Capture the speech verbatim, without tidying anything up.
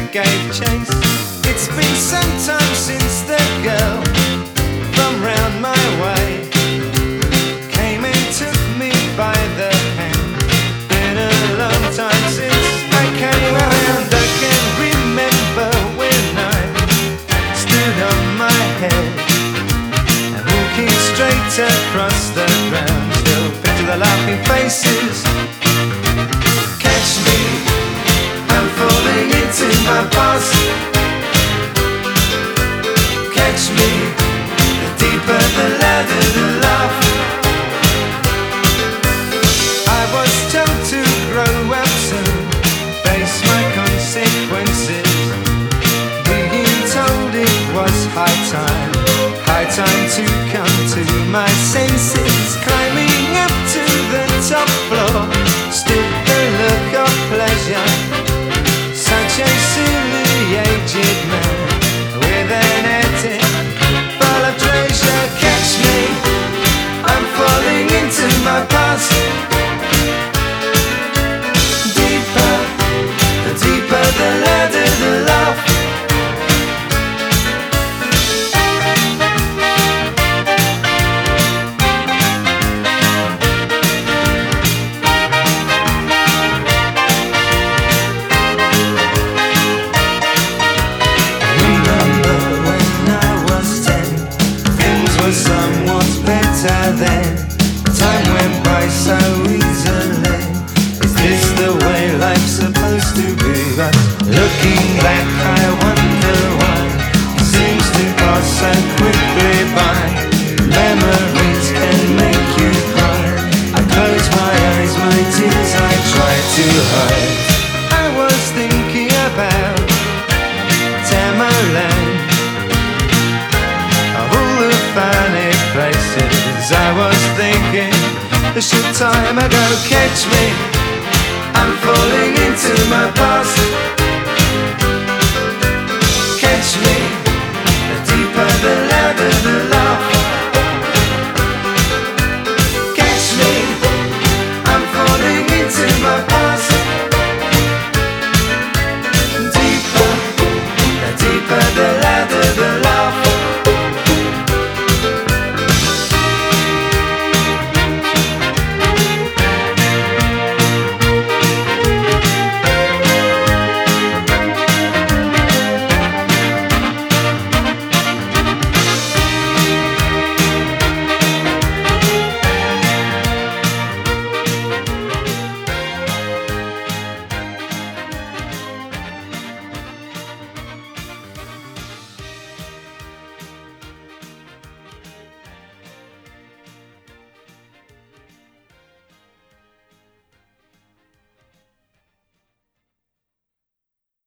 gave chase. It's been some time since the girl from round my way came and took me by the hand. Been a long time since I came around. I can remember when I stood on my head and walking straight across the ground. Still picture the laughing faces. Catch me, I'm falling into my past. Catch me, the deeper the ladder the laugh. I was told to grow up soon, face my consequences. Being told it was high time, high time to come to my senses. Climbing up to the top floor, stood the look of pleasure. Such a silly aged man with an attic full of treasure. Catch me, I'm falling into my past. Deeper, the deeper the ladder the laugh. Somewhat better then. Time went by so easily. Is this the way life's supposed to be? But looking back I wonder why it seems to pass so quickly by. Memories can make you cry. I close my eyes, my tears I try to hide. I was thinking about Tamerlane, funny places. I was thinking a short time ago. Catch me, I'm falling into my past.